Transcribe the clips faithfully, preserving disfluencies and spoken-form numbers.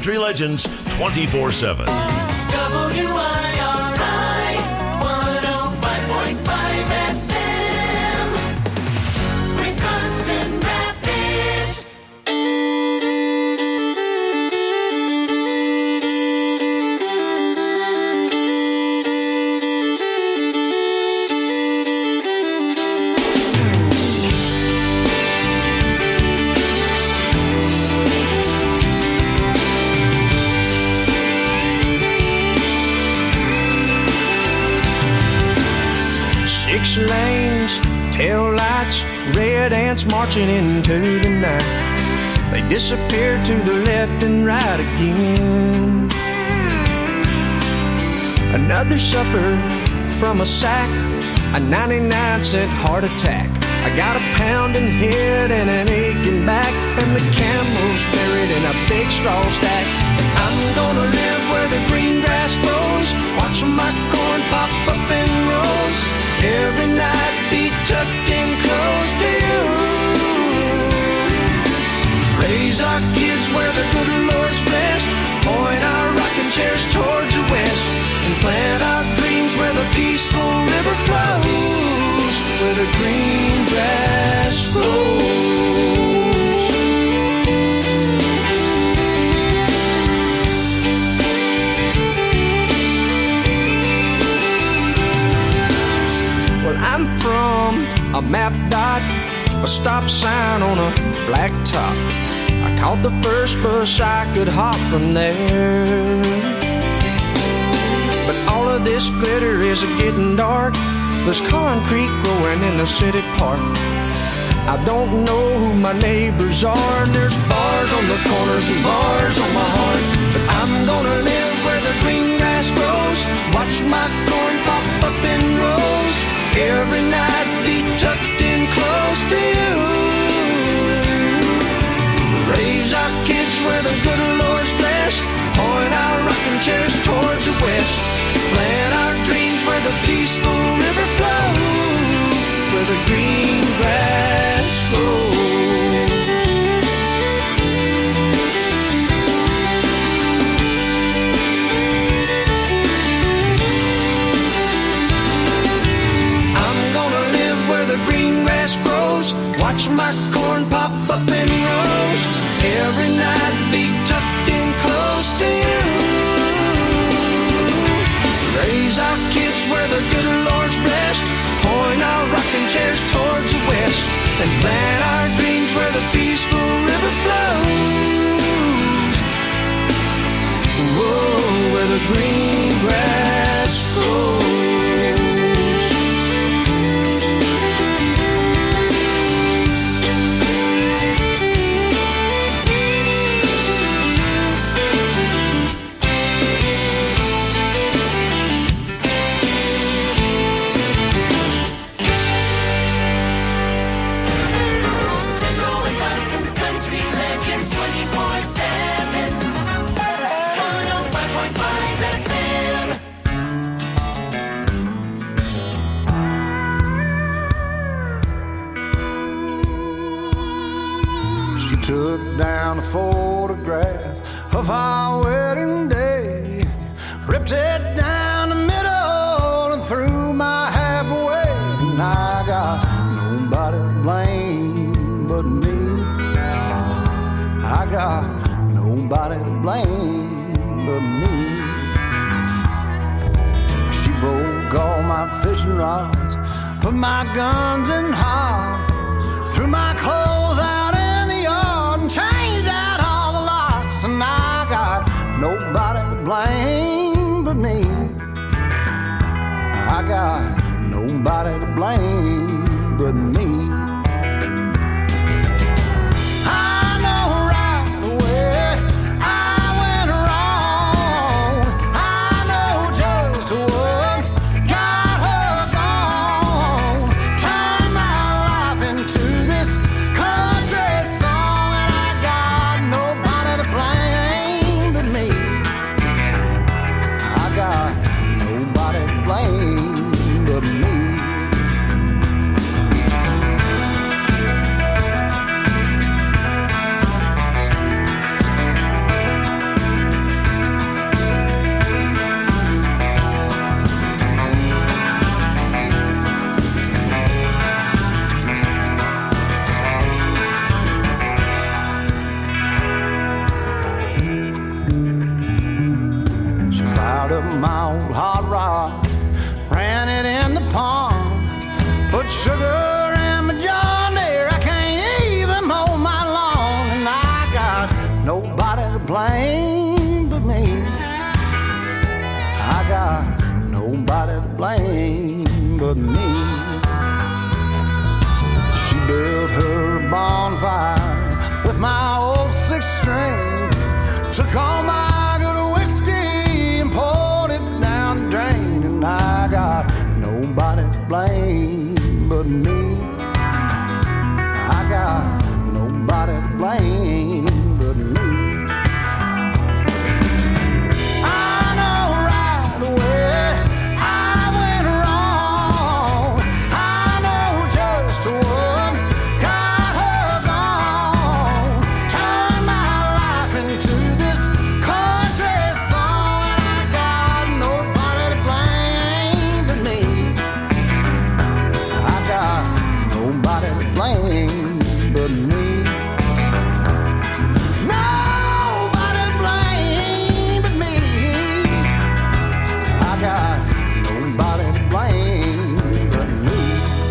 country legends twenty-four seven. W I R I one oh five point five F M, Wisconsin Rapids. Six lanes, tail lights, red ants marching into the night. They disappear to the left and right again. Another supper from a sack, a ninety-nine cent heart attack. I got a pounding head and an aching back, and the camel's buried in a big straw stack. I'm gonna live where the green grass grows, watch my corn pop up in rows. Every night be tucked in close to you. Raise our kids where the good Lord's blessed, point our rocking chairs towards the west, and plant our dreams where the peaceful river flows, where the green grass grows. I'm from a map dot, a stop sign on a black top. I caught the first bus I could hop from there. But all of this glitter is getting dark. There's concrete growing in the city park. I don't know who my neighbors are, and there's bars on the corners and bars on my heart. But I'm gonna live where the green grass grows, watch my corn pop up in rows. Every night be tucked in close to you. Raise our kids where the good Lord's blessed, point our rocking chairs towards the west, plant our dreams where the peaceful river flows, where the green grass grows. The green grass grows, watch my corn pop up in rows. Every night be tucked in close to you. Raise our kids where the good Lord's blessed, point our rocking chairs towards the west, and plant our dreams where the peaceful river flows. Whoa, where the green grass grows. Took down a photograph of our wedding day, ripped it down the middle and threw my half away. And I got nobody to blame but me. I got nobody to blame but me. She broke all my fishing rods, put my guns in hog, threw my clothes out, changed out all the locks, and I got nobody to blame but me. I got nobody to blame but me. I know right away I went wrong. I know just what got her gone. Turned my life into this country song, and I got nobody to blame but me. I got nobody to blame but me. blame but me. I got nobody to blame but me. She built her bonfire with my old six string, took all my good whiskey and poured it down the drain, and I got nobody to blame but me. I got nobody to blame but me. I know right away I went wrong. I know just what got her gone. Turned my life into this country song, and I got nobody to blame but me. I got nobody to blame but me. Nobody to blame but me. I got nobody to blame but me.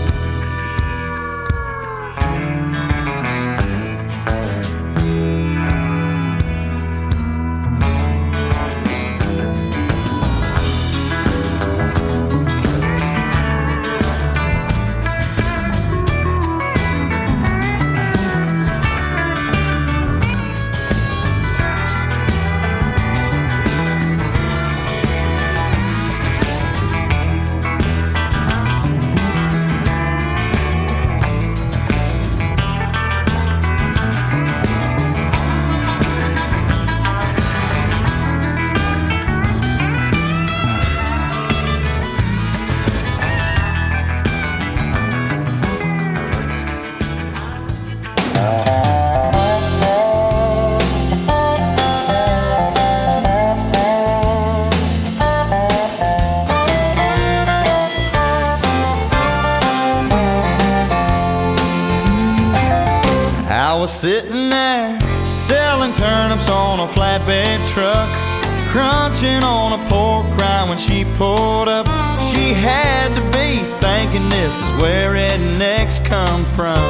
I was sitting there selling turnips on a flatbed truck, crunching on a pork rind when she pulled up. She had to be thinking this is where rednecks come from.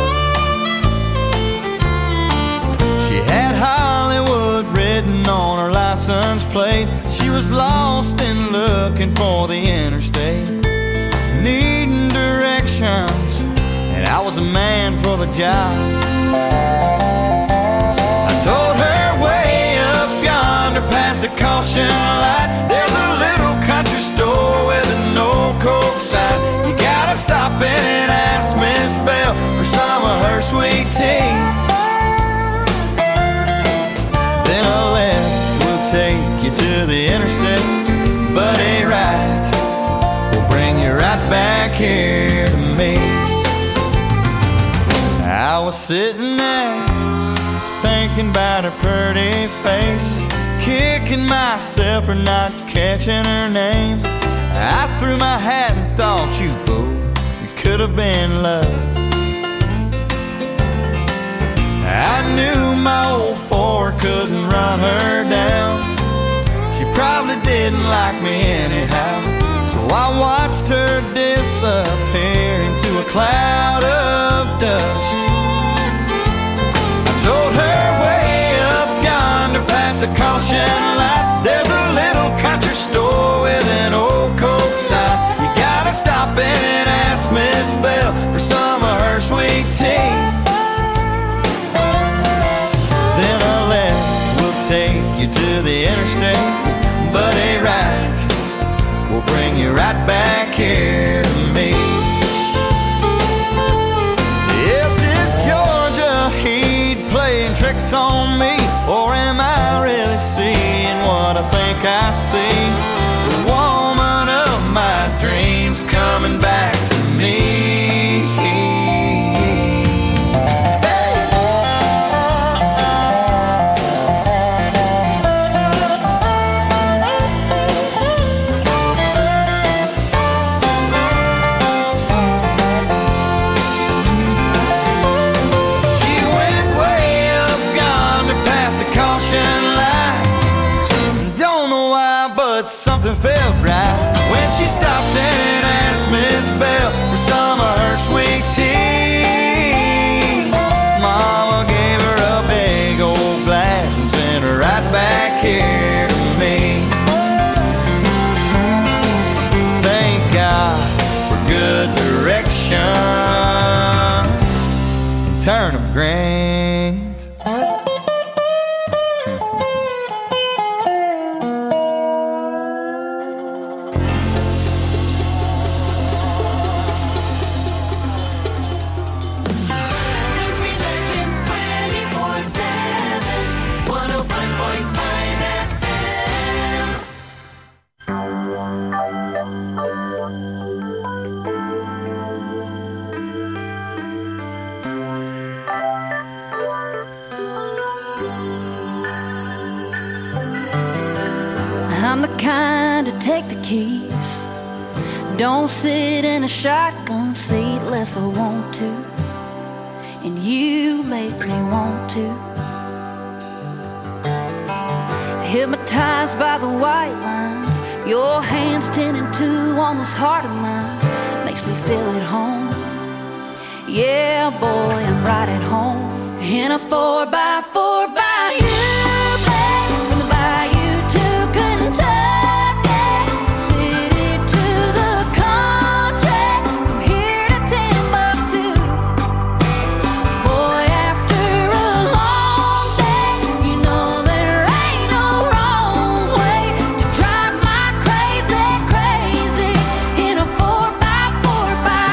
She had Hollywood written on her license plate. She was lost and looking for the interstate, needing directions, and I was a man for the job. I told her way up yonder past the caution light, there's a little country store with an old Coke sign. You gotta stop in and ask Miss Bell for some of her sweet tea. Then a left will take you to the interstate, but a right will bring you right back here to me. I was sitting there thinking about her pretty face, kicking myself for not catching her name. I threw my hat and thought, you fool, it could have been love. I knew my old Ford couldn't run her down. She probably didn't like me anyhow, so I watched her disappear into a cloud of dust. I told her way up yonder past the caution light, there's a little country store with an old Coke sign. You gotta stop in and ask Miss Bell for some of her sweet tea. Then a left will take you to the interstate, but a right will bring you right back here to me. Yes, it's Georgia heat playing tricks on me, or am I really seeing what I think I see? The woman of my dreams coming back to me. Something felt right when she stopped and asked Miss Bell for some of her sweet tea. Mama gave her a big old glass and sent her right back here to me. Thank God for good direction and turnip greens. Country Legends twenty-four seven, one oh five point five F M. I'm the kind to take the keys. Don't sit in a shotgun seat unless I want to. And you make me want to. Hypnotized by the white lines, your hands ten and two on this heart of mine makes me feel at home. Yeah, boy, I'm right at home. In a four by four by you, babe, from the bayou to Kentucky, city to the country, from here to Timbuktu. Boy, after a long day, you know there ain't no wrong way to drive my crazy, crazy in a four by four by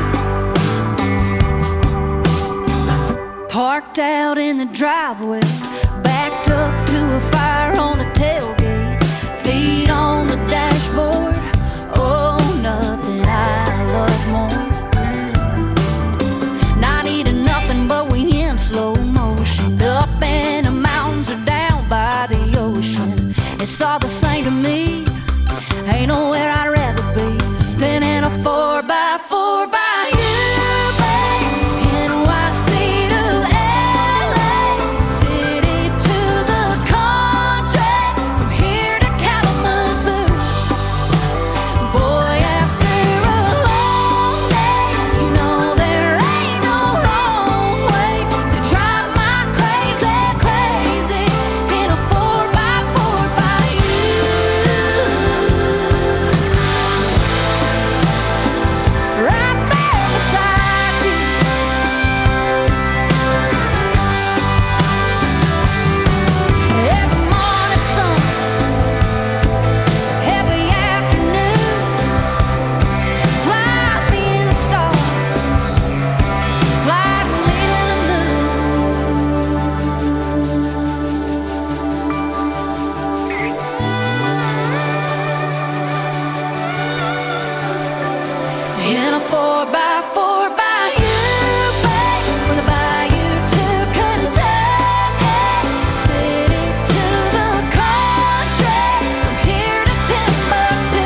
you. Parked out in the driveway, backed up to a fire on the tailgate, feet on the dashboard. Oh, nothing I love more. Not eating nothing, but we in slow motion, up in the mountains or down by the ocean. It's all the same to me. Ain't nowhere I'd rather be than in a four by four by you, babe. N Y C to L A, city to the country, from here to Kalamazoo. Boy, after a long day, you know there ain't no wrong way to drive my crazy, crazy in a four by four by you. Right there beside you. Every morning sun, every afternoon, fly me to the stars, fly me to the moon. In a four by four by you, babe, from the bayou to Kentucky, city to the country, from here to Timbuktu.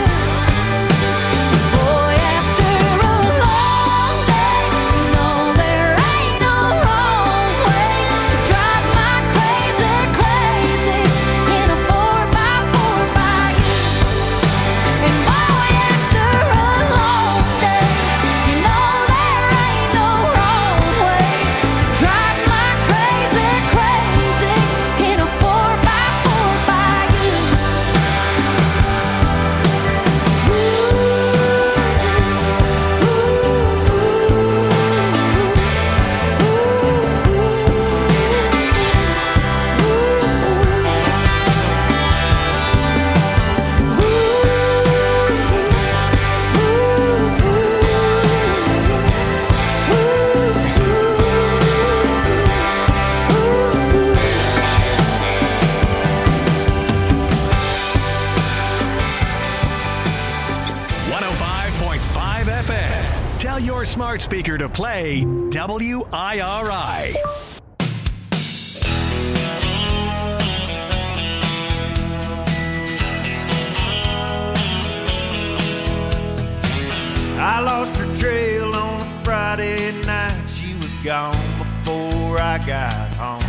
Boy, after a long day, you know there ain't no wrong way to drive my crazy, crazy in a four by four by you. And boy, after a long day, you know there ain't no wrong way to drive my crazy, crazy in a four by four by you. one oh five point five F M. Tell your smart speaker to play W I R I. I lost her trail on a Friday night. She was gone before I got home.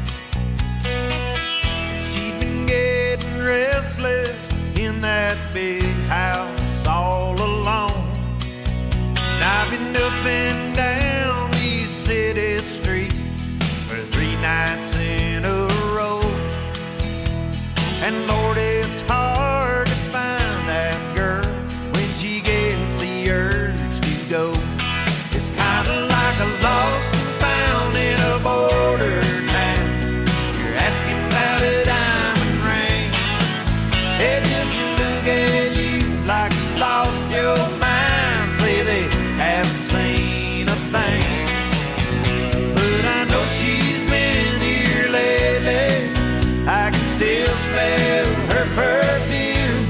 She'd been getting restless in that big house all alone. And I've been up and down these city streets for three nights in a row. And Lord, it's hard to find that girl when she gets the urge to go. It's kind of like a lost and found in a border town. You're asking about a diamond ring. They just look at you like you lost your mind. Say they haven't seen a thing. But I know she's been here lately. I can still smell her perfume.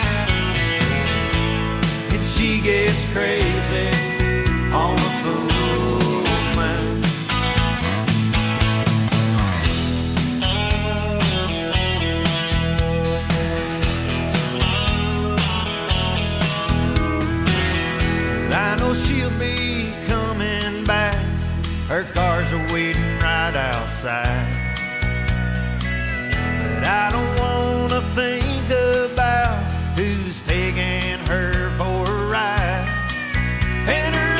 And she gets crazy on the full moon. I know she'll be coming back. Her cars are waiting right outside. But I don't want to think about who's taking her for a ride. And her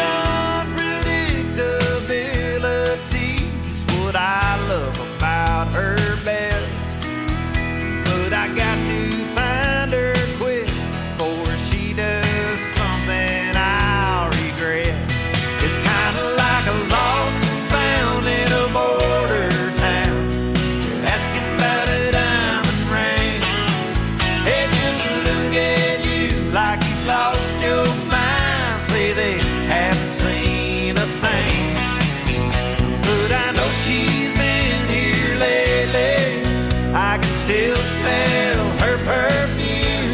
unpredictability's what I love about her best. But I got to find her quick before she does something I'll regret. It's kind of like a lost and found in a border town. You're asking about a diamond ring. They just look at you like you lost your mind. Say they haven't seen a thing. But I know she's been here lately. I can still smell her perfume.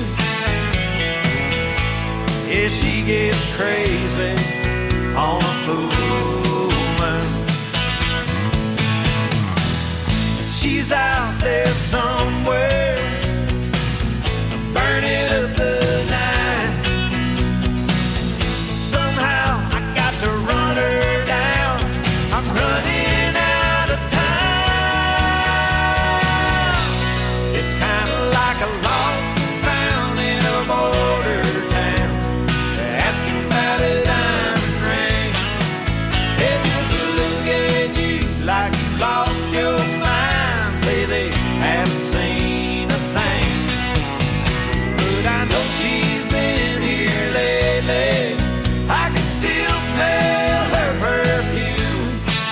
Yeah, she gets crazy on a full moon. She's out there somewhere, burning up the night. Somehow I got to run her down. I'm running out of time. It's kind of like a lost and found in a border town. They're asking about a diamond ring. They just look at you like you lost your mind. Say they haven't seen a thing. But I know she's been here lately. I can still smell her perfume.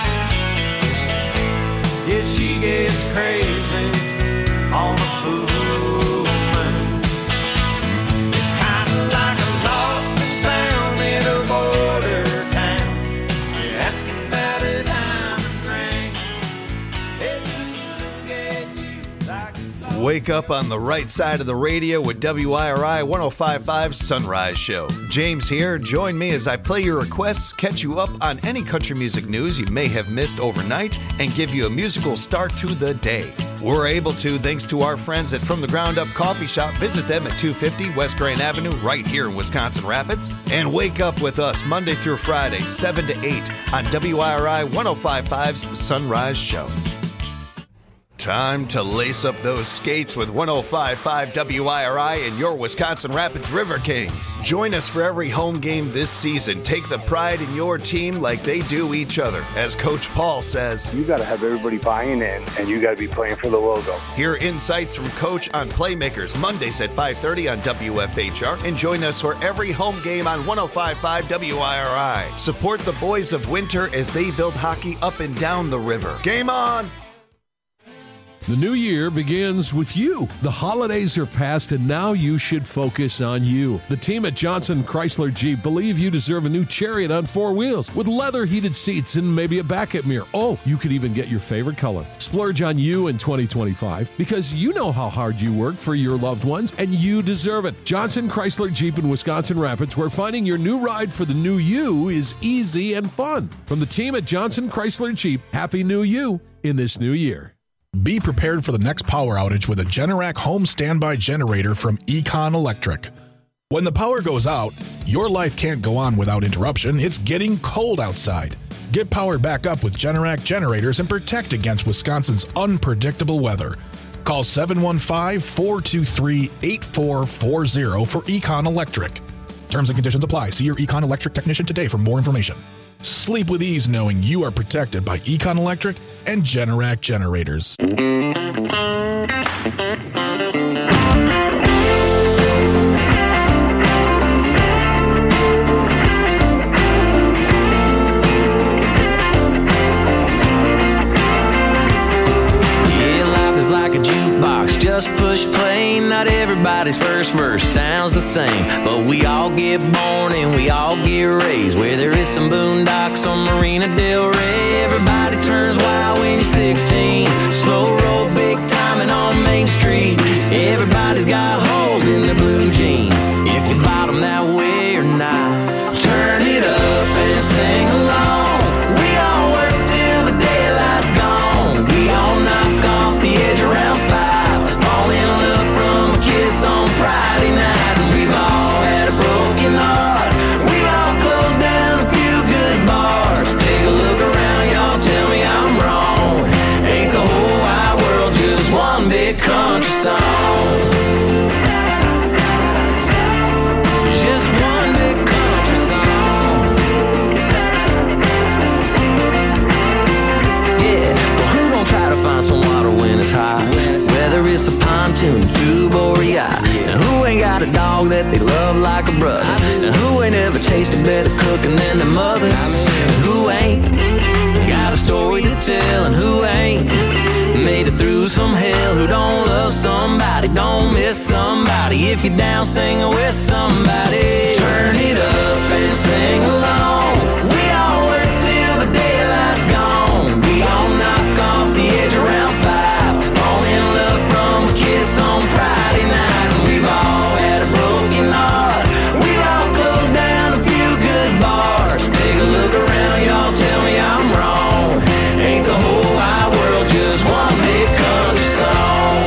Yeah, she gets crazy on a full moon. It's kind of like a lost and found in a border town. You're asking about a diamond ring. They just look at you like you lost. Wake up on the right side of the radio with W I R I one oh five point five Sunrise Show. James here. Join me as I play your requests, catch you up on any country music news you may have missed overnight, and give you a musical start to the day. We're able to thanks to our friends at From the Ground Up Coffee Shop. Visit them at two fifty West Grand Avenue right here in Wisconsin Rapids. And wake up with us Monday through Friday, seven to eight on W I R I one oh five point five's Sunrise Show. Time to lace up those skates with one oh five point five W I R I and your Wisconsin Rapids River Kings. Join us for every home game this season. Take the pride in your team like they do each other. As Coach Paul says, you got to have everybody buying in, and you got to be playing for the logo. Hear insights from Coach on Playmakers Mondays at five thirty on W F H R. And join us for every home game on one oh five point five W I R I. Support the boys of winter as they build hockey up and down the river. Game on! The new year begins with you. The holidays are past, and now you should focus on you. The team at Johnson Chrysler Jeep believe you deserve a new Chariot on four wheels with leather heated seats and maybe a backup mirror. Oh, you could even get your favorite color. Splurge on you in twenty twenty-five because you know how hard you work for your loved ones, and you deserve it. Johnson Chrysler Jeep in Wisconsin Rapids, where finding your new ride for the new you is easy and fun. From the team at Johnson Chrysler Jeep, Happy New You in this new year. Be prepared for the next power outage with a Generac home standby generator from Econ Electric. When the power goes out, your life can't go on without interruption. It's getting cold outside. Get powered back up with Generac generators and protect against Wisconsin's unpredictable weather. Call seven one five, four two three, eight four four zero for Econ Electric. Terms and conditions apply. See your Econ Electric technician today for more information. Sleep with ease knowing you are protected by Econ Electric and Generac generators. just push play. Not everybody's first verse sounds the same, but we all get born and we all get raised where there is some boondocks on Marina Del Rey. Everybody turns wild when you're sixteen. Slow roll, big timing on Main Street. Everybody's got holes in their blue jeans. If you bottom that way or not, turn it up and sing along. We all work till the daylight's gone. We all knock off the edge around five. Fall in love from a kiss on Friday night. And we've all had a broken heart. We've all closed down a few good bars. Take a look around, y'all, tell me I'm wrong. Ain't the whole wide world just one big country song? Just one big country song. Yeah, well, who don't try to find some water when it's hot? Whether it's a pontoon, tube, or a yacht. And who ain't got a dog that they love like a brother? And who ain't ever tasted better cooking than their mother? And who ain't got a story to tell? And who ain't made it through some hell? Who don't love somebody, don't miss somebody? If you're down singing with somebody, turn it up and sing along. We all work till the daylight's gone. We all knock off the edge around five. Fall in love from a kiss on Friday night. And we've all had a broken heart. We've all closed down a few good bars. Take a look around, y'all, tell me I'm wrong. Ain't the whole wide world just one big country song?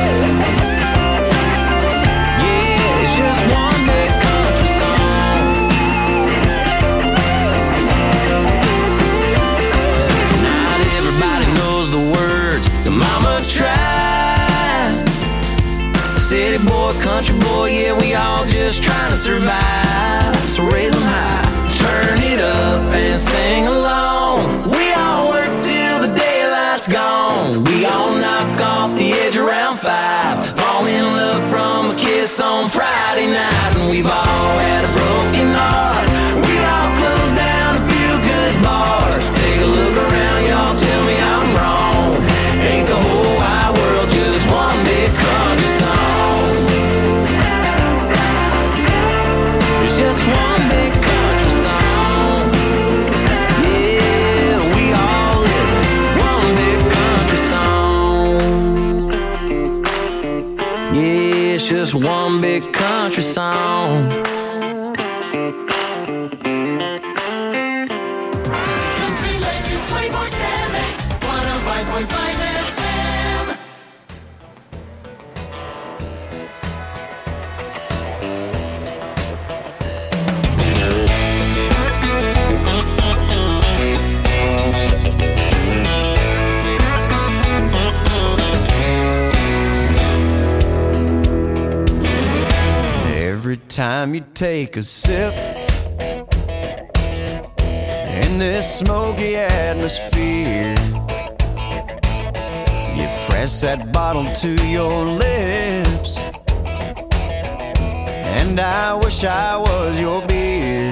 Yeah, it's just one big country song. Not everybody knows the words to Mama Tried. City boy, country boy, yeah, we all just trying to survive. So raise them high, turn it up and sing along. We all work till the daylight's gone. We all knock off the edge around five. Fall in love from a kiss on Friday night. And we've all had a broken heart. We've all closed down a few good bars. Take a look around, y'all, tell me I'm wrong. Ain't the whole wide world just one big country song? It's just one big country song. Yeah, we all live one big country song. Yeah, it's just one big country song. Country Legends twenty-four seven, one oh five point five F M. Every time you take a sip in this smoky atmosphere, you press that bottle to your lips, and I wish I was your beer.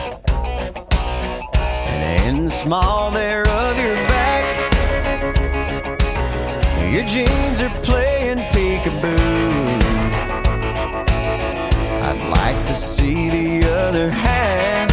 And in the small there of your back, your jeans are playing peekaboo. I'd like to see the other half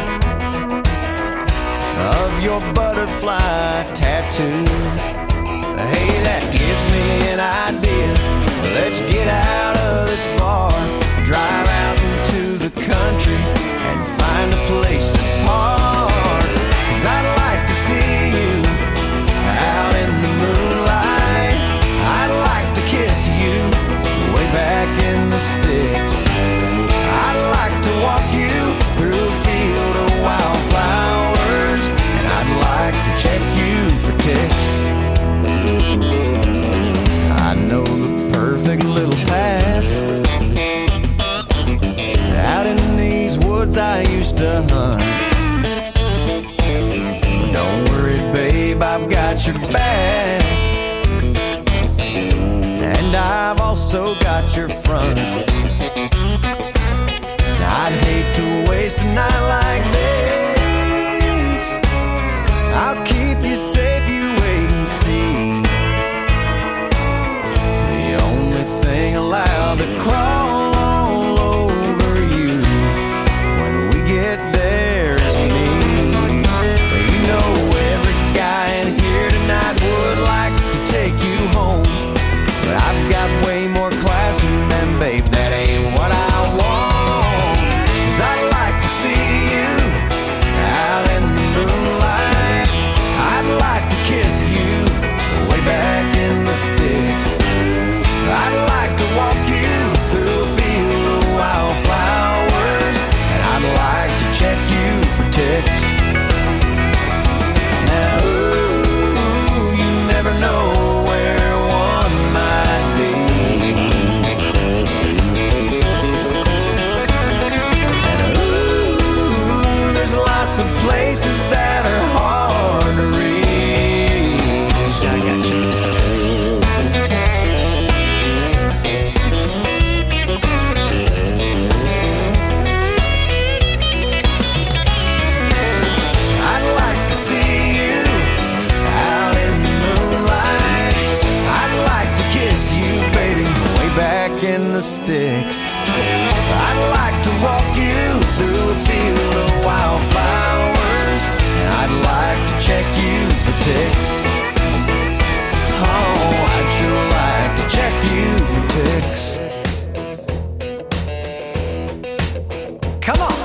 of your butterfly tattoo. Hey, that gives me an idea. Let's get out of this bar, drive out into the country and find a place to park. 'Cause I'd like to see you out in the moonlight. I'd like to kiss you way back in the sticks. I'd like to walk you through a field of wildflowers, and I'd like to check you for ticks. I know the perfect little path out in these woods I used to hunt. But don't worry, babe, I've got your back, and I've also got your front. I'd hate to waste a night like this. I'll keep you safe, you wait and see. The only sticks. I'd like to walk you through a field of wildflowers, and I'd like to check you for ticks. Oh, I'd sure like to check you for ticks. Come on.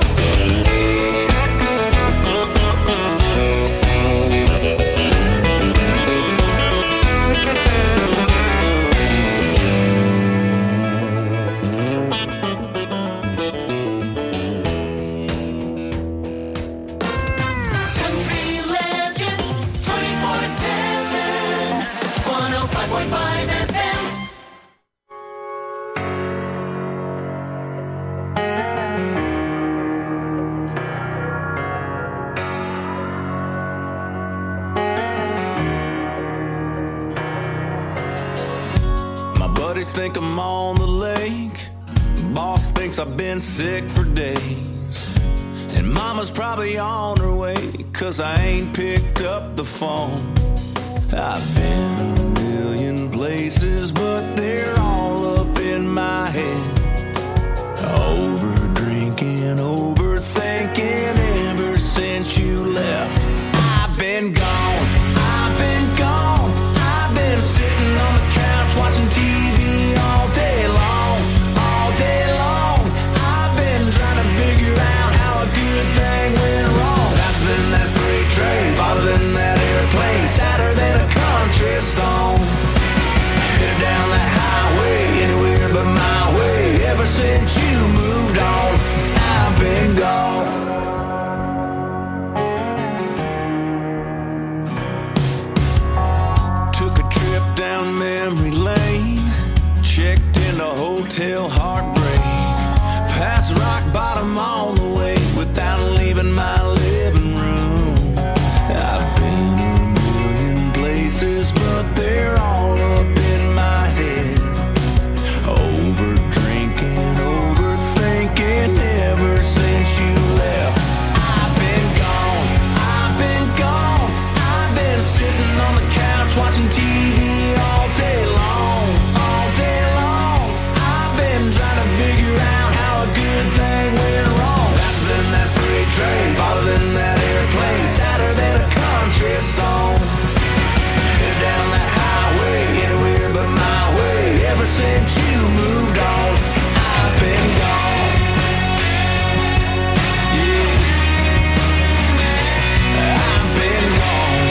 Think I'm on the lake. Boss thinks I've been sick for days. And mama's probably on her way, cause I ain't picked up the phone. I've been a million places, but they're all up in my head. Over drinking, overthinking ever since you left. I've been gone, I've been gone. I've been sitting on the couch watching T V all day long, all day long. I've been trying to figure out how a good thing went wrong. Faster than that freight train, farther than that airplane, sadder than a country song. Headed down that highway, anywhere but my way. Ever since you moved on, I've been gone. Took a trip down memory lane, checked into Hotel Heartbreak, past rock bottom on the way without leaving my living room. I've been a million places, but they're all up in my head. Over drinking, overthinking ever since you left. I've been gone, I've been gone. I've been sitting on the couch watching T V all day long, all day long. I've been trying to figure out how a good thing went wrong. Faster than that freight train, farther than that airplane, sadder than a country song. Headed down that highway, anywhere but my way. Ever since you moved on, I've been gone. Yeah, I've been gone.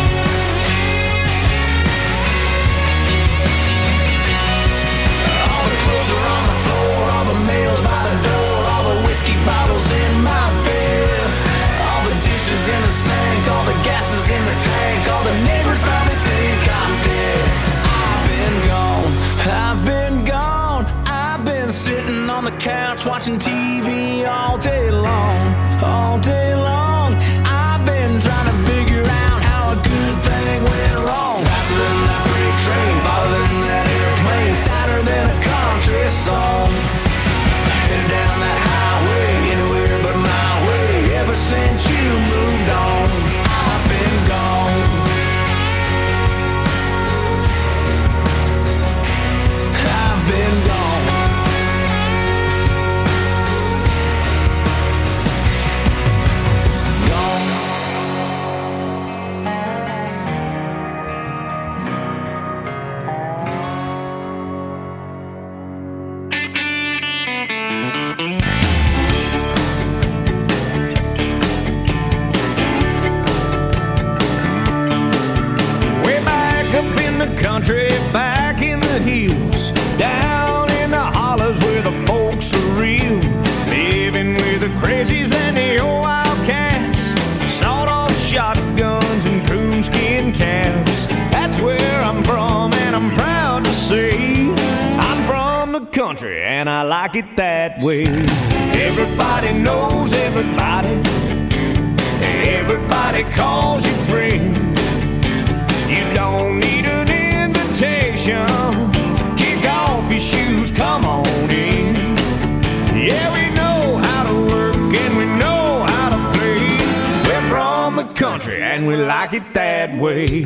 All the clothes are on the floor, all the mail's by the door, all the whiskey bottles in my bed, all the dishes in the sink, all the gases in the tank, all the neighbors probably think I'm dead. I've been gone, I've been gone. I've been sitting on the couch watching T V all day long, all day long. I've been trying to figure out how a good thing went wrong. Faster than that freight train, farther than that airplane, sadder than a country song. Headed down that highway, anywhere but my way. Ever since you moved on, I've been gone. I've been gone. Gone. Way back up in the country, back in the hills, down in the hollers where the folks are real, living with the crazies and the old wildcats, sawed-off shotguns and coonskin caps. That's where I'm from, and I'm proud to say I'm from the country, and I like it that way. Everybody knows everybody, everybody calls you friend. You don't need an invitation. Kick off your shoes, come on in. Yeah, we know how to work and we know how to play. We're from the country and we like it that way.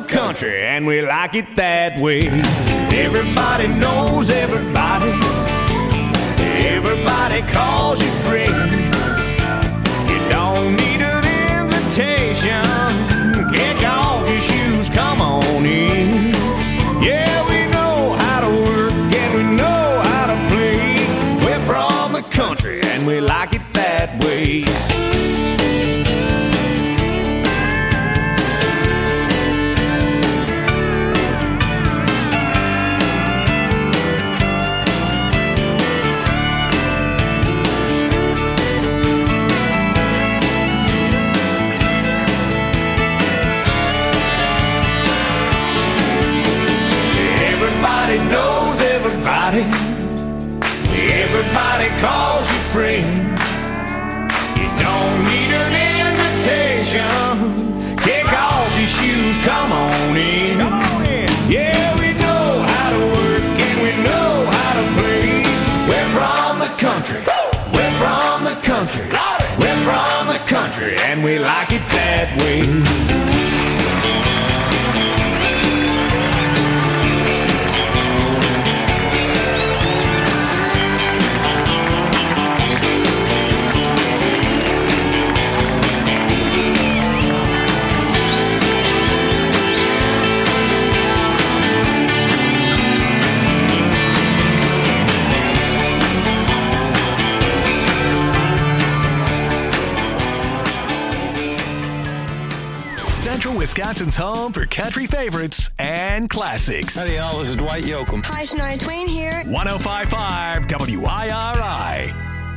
country, and we like it that way. Everybody knows everybody. Everybody calls you friend. You don't need an invitation. Kick off your shoes, come on in. Yeah, we know how to work and we know how to play. We're from the country and we like it that way. Knows everybody. Everybody calls you friend. You don't need an invitation. Kick off your shoes, come on in. Come on in. Yeah, we know how to work and we know how to play. We're from the country. We're from the country. We're from the country and we like it that way. Wisconsin's home for country favorites and classics. Howdy, y'all. This is Dwight Yoakam. Hi, Shania Twain here. one oh five point five W I R I.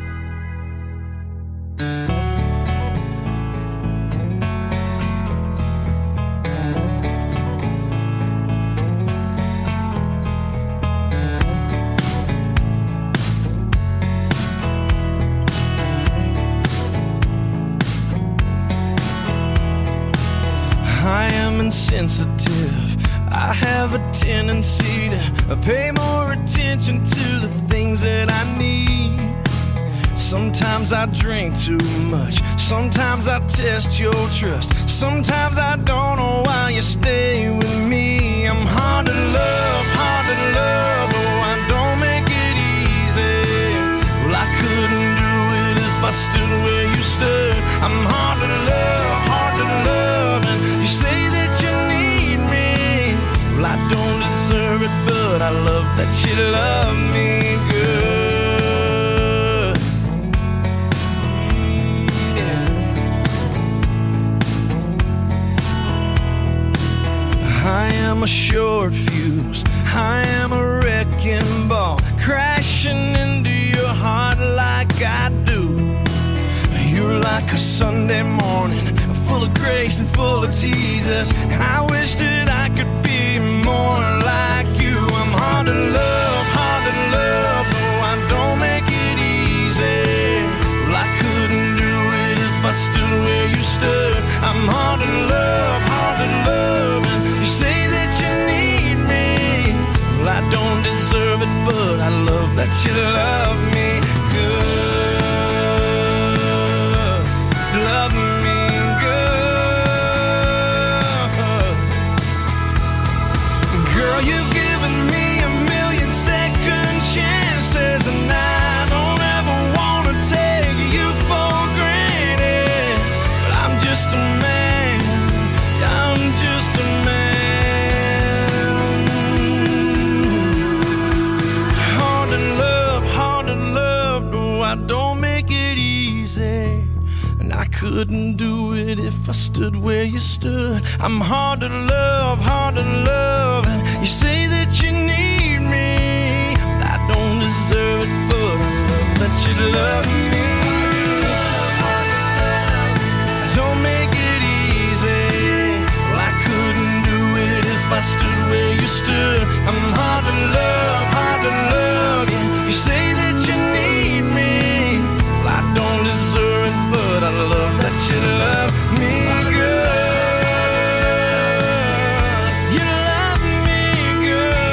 Sensitive. I have a tendency to pay more attention to the things that I need. Sometimes I drink too much. Sometimes I test your trust. Sometimes I don't know why you stay with me. I'm hard to love, hard to love. Oh, I don't make it easy. Well, I couldn't do it if I stood where you stood. I'm hard to love, hard to love. And you say that well, I don't deserve it, but I love that you love me good. Yeah. I am a short fuse. I am a wrecking ball, crashing into your heart like I do. You're like a Sunday morning, full of grace and full of Jesus. I wish that I could be more like you. I'm hard to love, hard to love. No, I don't make it easy. Well, I couldn't do it if I stood where you stood. I'm hard to love, hard to love. And you say that you need me. Well, I don't deserve it, but I love that you love me good. Love me. Girl, you've given me a million second chances, and I don't ever want to take you for granted. But I'm just a man, I'm just a man. Hard to love, hard to love, no, I don't make it easy. And I couldn't do it if I stood where you stood. I'm hard to love, hard to love. And you say that you need me. I don't deserve it, but I love that you love me. Don't make it easy. Well, I couldn't do it if I stood where you stood. I'm hard to love, hard to love. Yeah. You say that you need me. Well, I don't deserve it, but I love that you love me good. You love me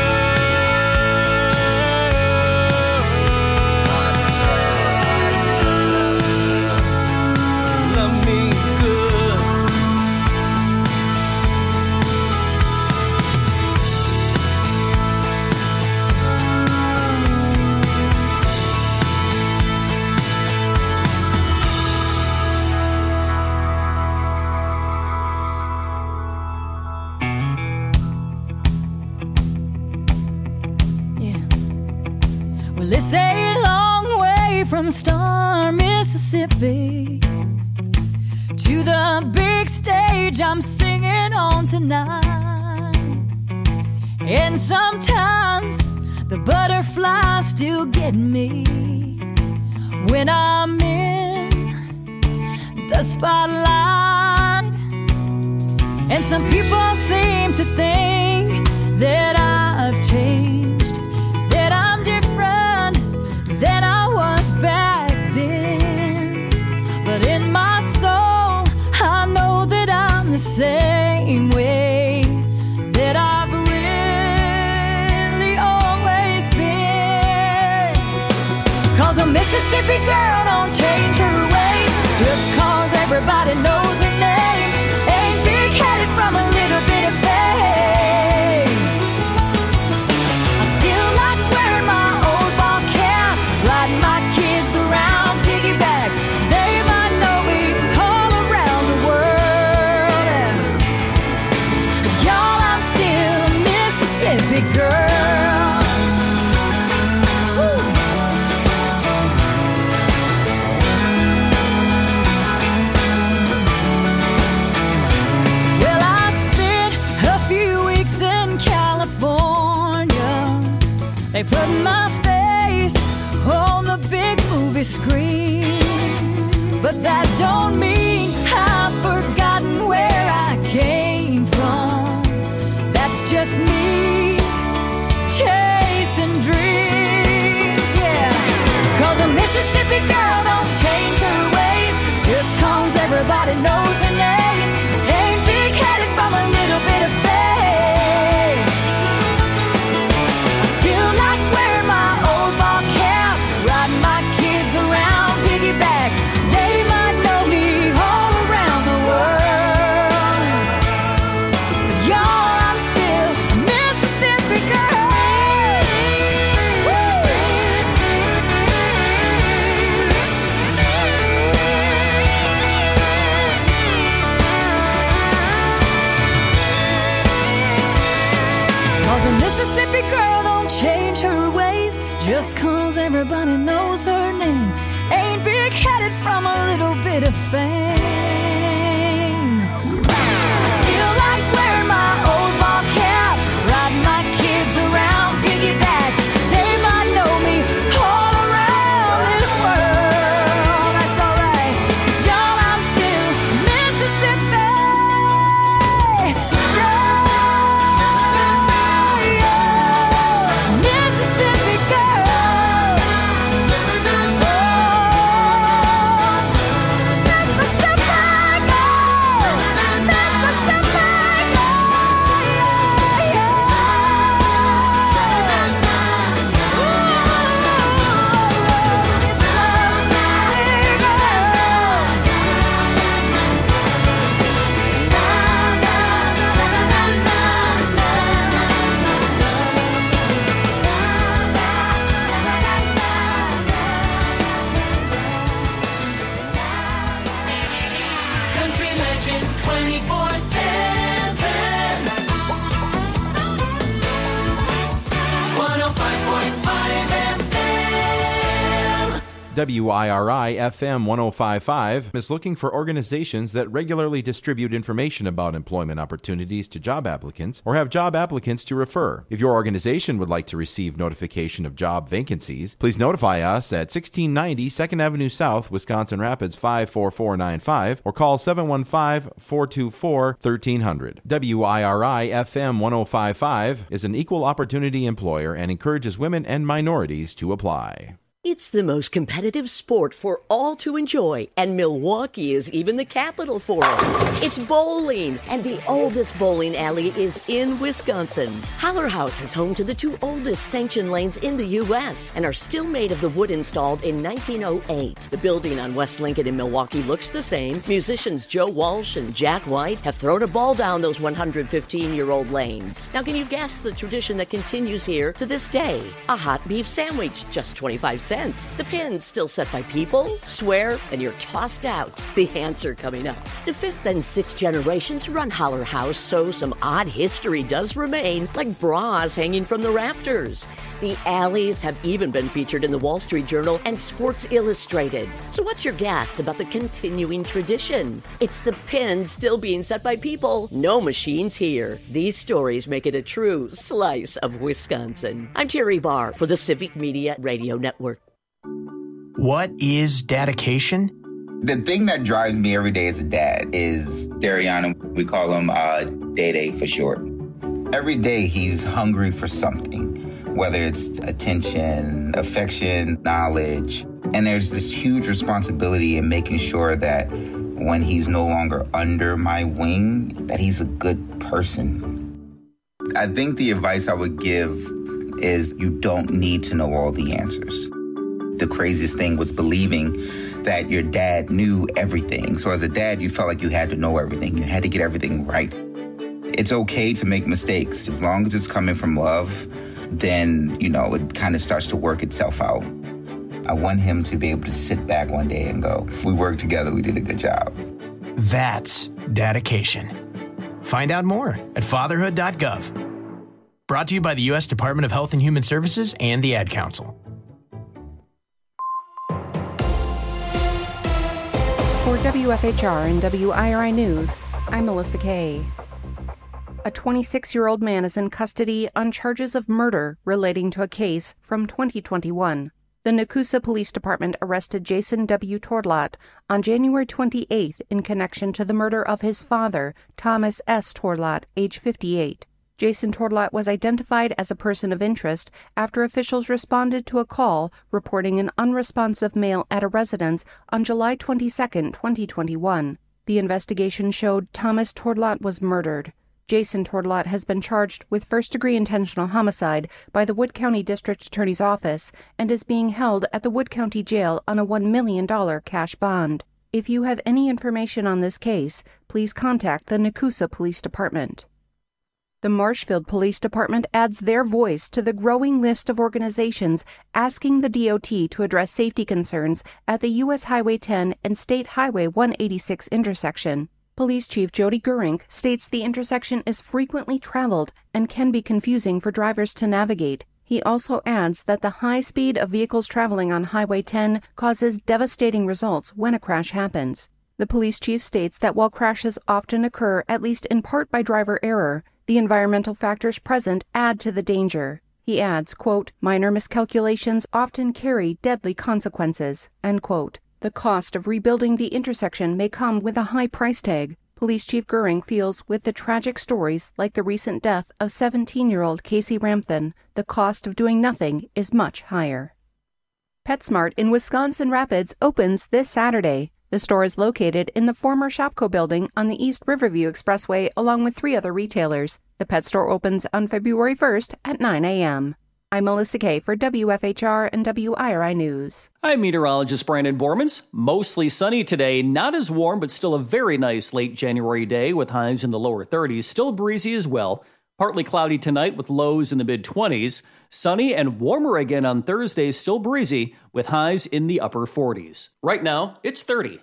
good. from Star, Mississippi, to the big stage I'm singing on tonight. And sometimes the butterflies still get me when I'm in the spotlight. And some people seem to think that I've changed, that I'm different than I was back then. But in my soul, I know that I'm the same way that I've really always been. 'Cause a Mississippi girl don't change her ways just 'cause everybody knows her name. Ain't big-headed from a little bit of fame. I still like wearing my old ball cap, riding my kids around piggyback. They might know me all around the world. But y'all, I'm still a Mississippi girl. Woo. Well, I spent a few weeks in California. They put my face on the big movie screen. But that don't mean I've forgotten where I came from. That's just me chasing dreams, yeah. 'Cause a Mississippi girl don't change her ways just 'cause everybody knows her name. Ain't big-headed from a little bit of fame. I still like wearing my old ball cap, riding my kids around piggyback. They might know me all around the world. But y'all, I'm still a Mississippi girl. Woo! 'Cause a Mississippi girl don't change her ways just 'cause everybody knows her name. Ain't big-headed from a little bit of fame. I still like wearing my old ball cap, riding my kids around piggyback. They might know me all around this world. That's alright, 'cause y'all, I'm still Mississippi girl. Mississippi girl. Oh, Mississippi girl. Mississippi Country Legends twenty-four seven. one oh five point five F M. W I R I F M one oh five point five is looking for organizations that regularly distribute information about employment opportunities to job applicants or have job applicants to refer. If your organization would like to receive notification of job vacancies, please notify us at sixteen ninety second Avenue South, Wisconsin Rapids five four four nine five or call seven one five, four two four, one three zero zero. W I R I F M one oh five point five is an equal opportunity employer and encourages women and minorities to apply. It's the most competitive sport for all to enjoy, and Milwaukee is even the capital for it. It's bowling, and the oldest bowling alley is in Wisconsin. Holler House is home to the two oldest sanctioned lanes in the U S and are still made of the wood installed in nineteen oh eight. The building on West Lincoln in Milwaukee looks the same. Musicians Joe Walsh and Jack White have thrown a ball down those one hundred fifteen-year-old lanes. Now, can you guess the tradition that continues here to this day? A hot beef sandwich, just twenty-five cents. The pin's still set by people, swear, and you're tossed out. The answer coming up. The fifth and sixth generations run Holler House, so some odd history does remain, like bras hanging from the rafters. The Alleys have even been featured in the Wall Street Journal and Sports Illustrated. So what's your guess about the continuing tradition? It's the pins still being set by people. No machines here. These stories make it a true slice of Wisconsin. I'm Terry Barr for the Civic Media Radio Network. What is dedication? The thing that drives me every day as a dad is Dariana. We call him uh, Day-Day for short. Every day he's hungry for something, whether it's attention, affection, knowledge. And there's this huge responsibility in making sure that when he's no longer under my wing, that he's a good person. I think the advice I would give is you don't need to know all the answers. The craziest thing was believing that your dad knew everything. So as a dad, you felt like you had to know everything. You had to get everything right. It's okay to make mistakes. As long as it's coming from love, then, you know, it kind of starts to work itself out. I want him to be able to sit back one day and go, we worked together, we did a good job. That's dedication. Find out more at fatherhood dot gov. Brought to you by the U S Department of Health and Human Services and the Ad Council. For W F H R and W I R I News, I'm Melissa Kay. A twenty-six-year-old man is in custody on charges of murder relating to a case from twenty twenty-one. The Nakusa Police Department arrested Jason W. Torlat on January twenty-eighth in connection to the murder of his father, Thomas S. Torlat, age fifty-eight. Jason Torlat was identified as a person of interest after officials responded to a call reporting an unresponsive male at a residence on July twenty-second, twenty twenty-one. The investigation showed Thomas Torlat was murdered. Jason Torlat has been charged with first-degree intentional homicide by the Wood County District Attorney's Office and is being held at the Wood County Jail on a one million dollars cash bond. If you have any information on this case, please contact the Nakusa Police Department. The Marshfield Police Department adds their voice to the growing list of organizations asking the D O T to address safety concerns at the U S Highway ten and State Highway one eighty-six intersection. Police Chief Jody Gurink states the intersection is frequently traveled and can be confusing for drivers to navigate. He also adds that the high speed of vehicles traveling on Highway ten causes devastating results when a crash happens. The police chief states that while crashes often occur at least in part by driver error, the environmental factors present add to the danger. He adds, quote, minor miscalculations often carry deadly consequences, end quote. The cost of rebuilding the intersection may come with a high price tag. Police Chief Goering feels with the tragic stories like the recent death of seventeen-year-old Casey Ramthen, the cost of doing nothing is much higher. PetSmart in Wisconsin Rapids opens this Saturday. The store is located in the former Shopko building on the East Riverview Expressway along with three other retailers. The pet store opens on February first at nine a.m. I'm Melissa Kay for W F H R and W I R I News. I'm meteorologist Brandon Bormans. Mostly sunny today, not as warm, but still a very nice late January day with highs in the lower thirties. Still breezy as well. Partly cloudy tonight with lows in the mid-twenties. Sunny and warmer again on Thursday, still breezy with highs in the upper forties. Right now, it's thirty.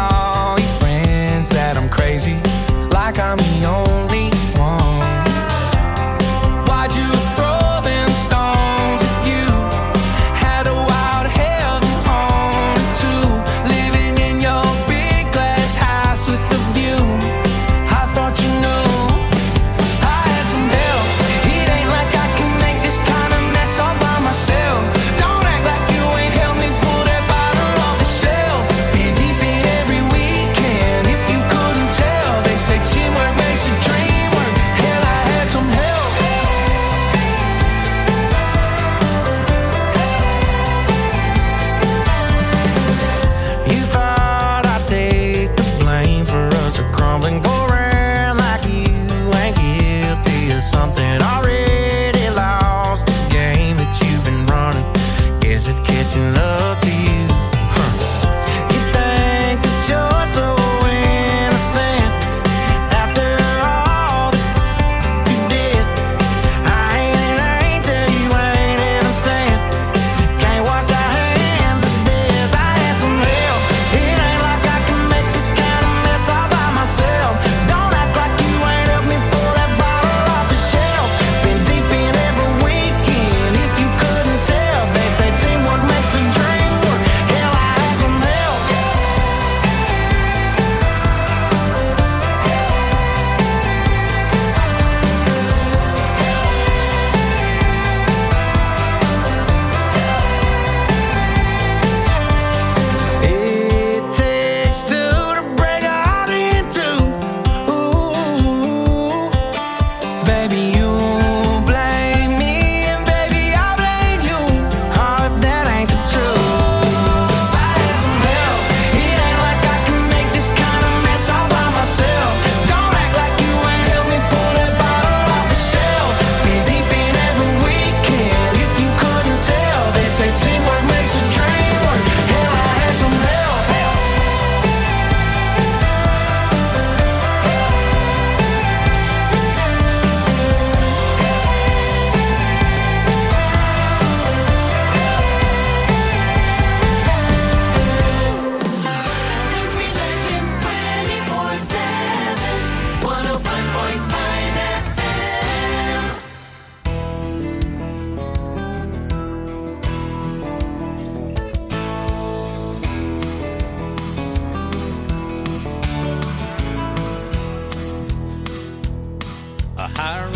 I'm the only one.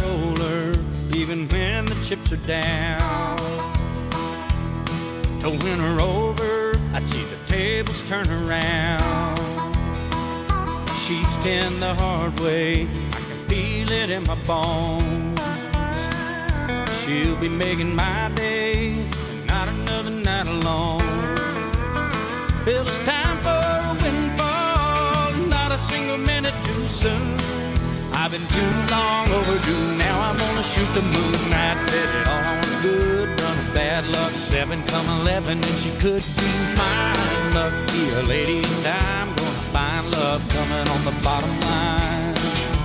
roller, even when the chips are down. To win her over, I'd see the tables turn around. She's ten the hard way, I can feel it in my bones. She'll be making my day, and not another night alone. Well, it's time for a windfall, not a single minute too soon. I've been too long overdue, now I'm gonna shoot the moon. I bet it all on a good run of bad luck. Seven come eleven, and she could be mine. Lucky a lady, and I'm gonna find love coming on the bottom line.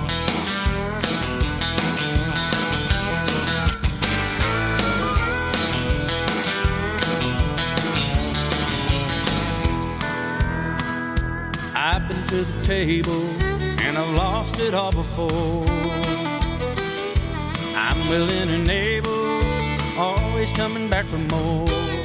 I've been to the table, and I've lost it all before. I'm willing and able, always coming back for more.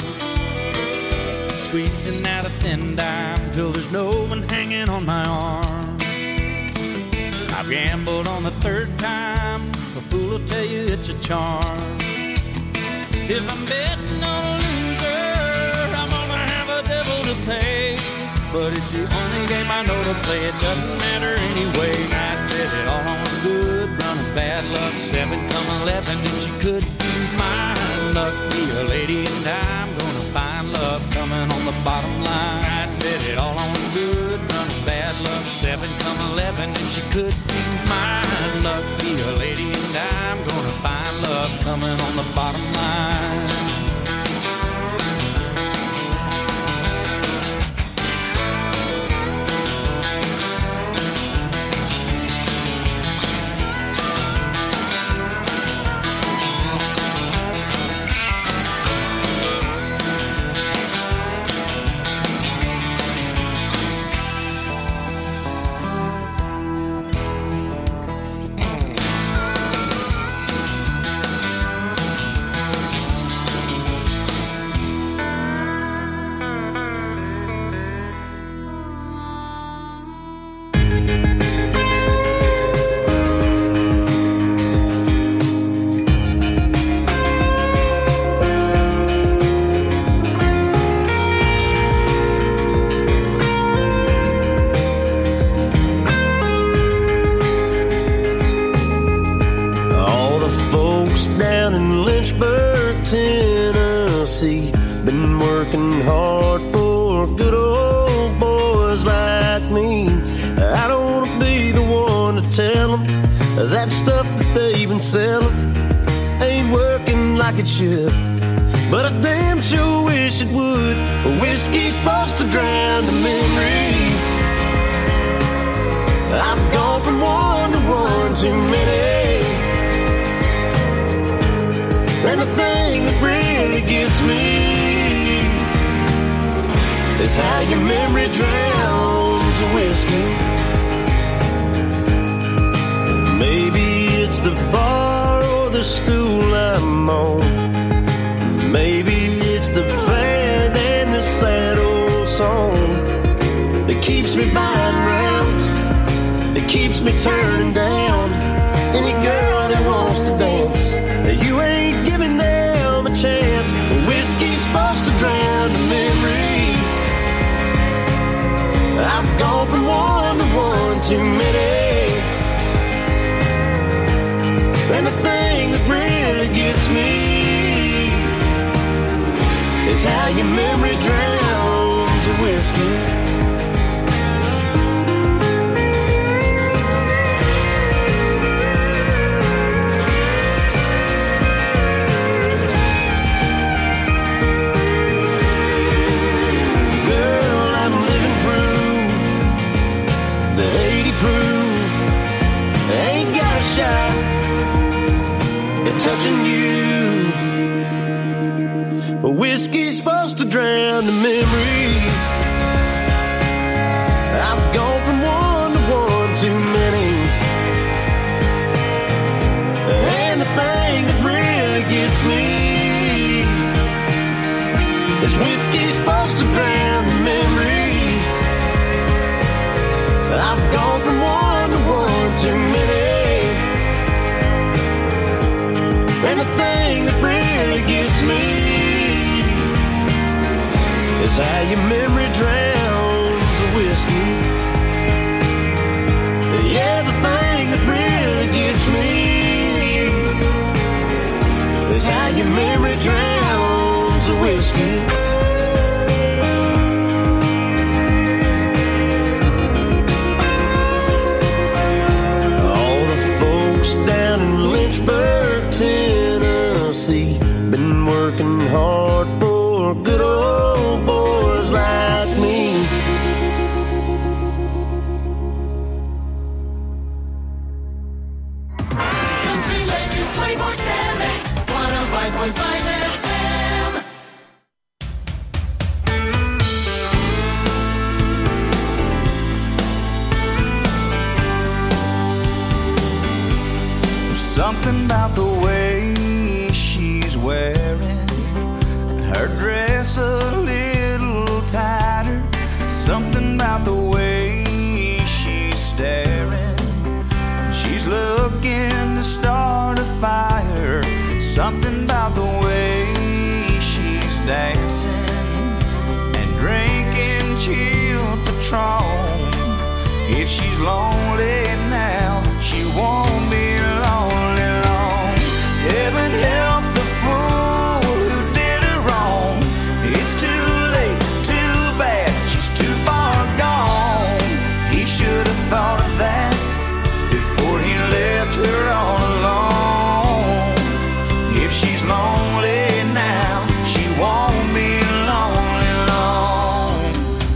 Squeezing out a thin dime till there's no one hanging on my arm. I've gambled on the third time, a fool will tell you it's a charm. If I'm betting on a loser, I'm gonna have a devil to pay. But it's the only game I know to play, it doesn't matter anyway. I bet it all on a good run of bad luck. Seven come eleven, and she could be mine. Lucky a lady, and I'm gonna find love coming on the bottom line. I bet it all on a good run of bad luck. Seven come eleven, and she could be mine. Lucky a lady, and I'm gonna find love coming on the bottom line. It should, but I damn sure wish it would. Whiskey's supposed to drown the memory. I've gone from one to one too many, and the thing that really gets me is how your memory drowns the whiskey. Maybe it's the bar or the stool I'm on. Maybe it's the band and the sad old song that keeps me buying rounds, that keeps me turning down any girl that wants to dance. You ain't giving them a chance. Whiskey's supposed to drown the memory. I've gone from one to one too many, and the thing that really gets me is how your memory drowns the whiskey. Girl, I'm living proof, the eighty proof, ain't got a shot at touching you. Whiskey's supposed to drown the memory. I've gone from one to one too many, and the thing that really gets me is whiskey's supposed to drown the memory. I've gone from one to one too many, And the thing that really gets me is how your memory drowns the whiskey. Yeah, the thing that really gets me is how your memory drowns the whiskey. Down in Lynchburg, Tennessee, been working hard for good old boys like me. Country Legends twenty-four seven, one oh five point five F M. Something about the way she's wearing her dress a little tighter. Something about the way she's staring. She's looking to start a fire. Something about the way she's dancing and drinking chilled Patron. If she's lonely now, she won't be lonely long. Heaven help the fool who did her wrong. It's too late, too bad, she's too far gone. He should have thought of that before he left her all alone. If she's lonely now, she won't be lonely long.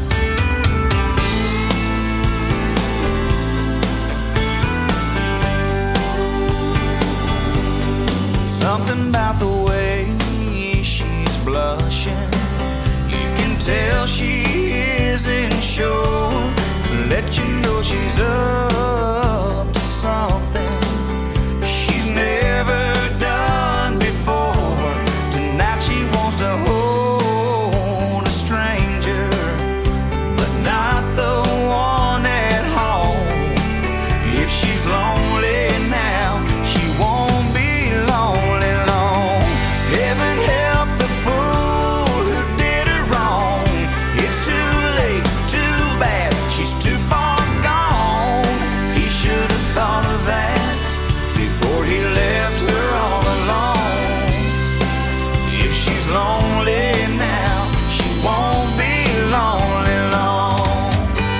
Something about the way she's blushing, you can tell she isn't sure. Let you know she's up to something she's never done before. Tonight she wants to hold a stranger, but not the one at home. If she's lonely now, she won't be lonely long. Heaven help the fool who did her wrong. It's too late, too bad, she's too far gone. He should have thought of that before he left her all alone. If she's lonely now, she won't be lonely long.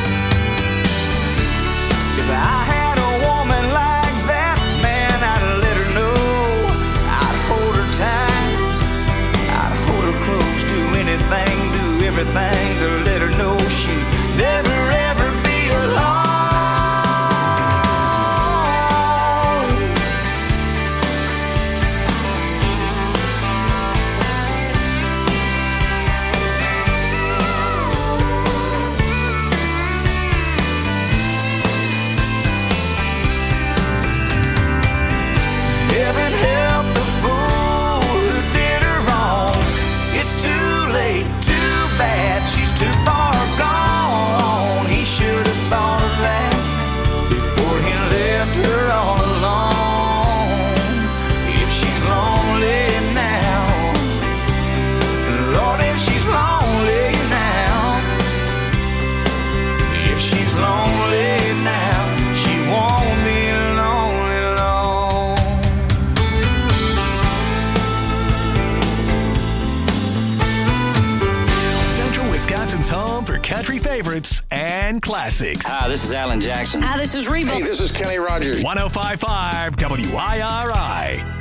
If I had a woman like that, man, I'd let her know. I'd hold her tight, I'd hold her close, do anything, do everything to let her know she'd never ever be alone. Heaven help the fool who did her wrong. It's too late, too bad, she's too far gone. He should have thought of that before he left her all alone. If she's lonely now, Lord, if she's lonely now, if she's lonely now, she won't be lonely long. Central Wisconsin's home for country favorites and classics. Hi, this is Alan Jackson. Hi, this is Reba. Hey, this is Kenny Rogers. one oh five point five W I R I.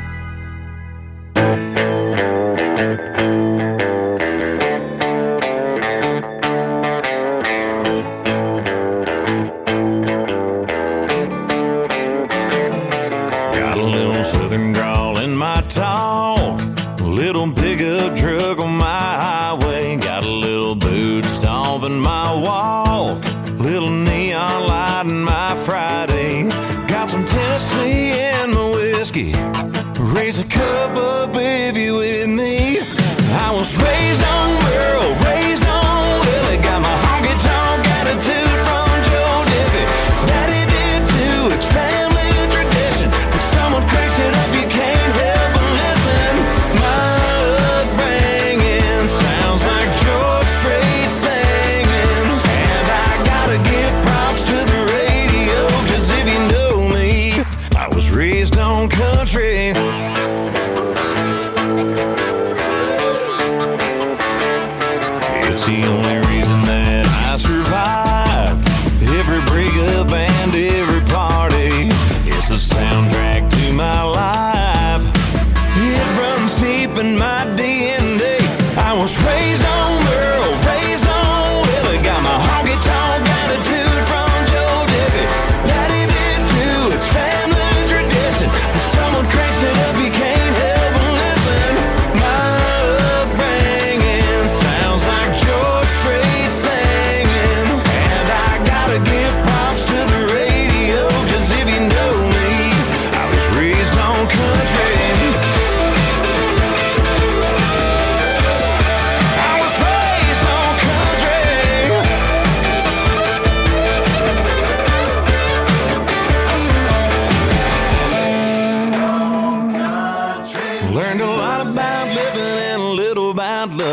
Got a little southern drawl in my talk, a little pickup truck on my highway, got a little boot stomp in my walk, little neon light in my Friday, got some Tennessee in my whiskey, raise a cup up if you with me. I was raised on Merle, raised on Willie, got my honky tonk attitude from Joe Diffie. Daddy did too, it's family tradition. When someone cranks it up, you can't help but listen. Learned a lot about living and a little about love.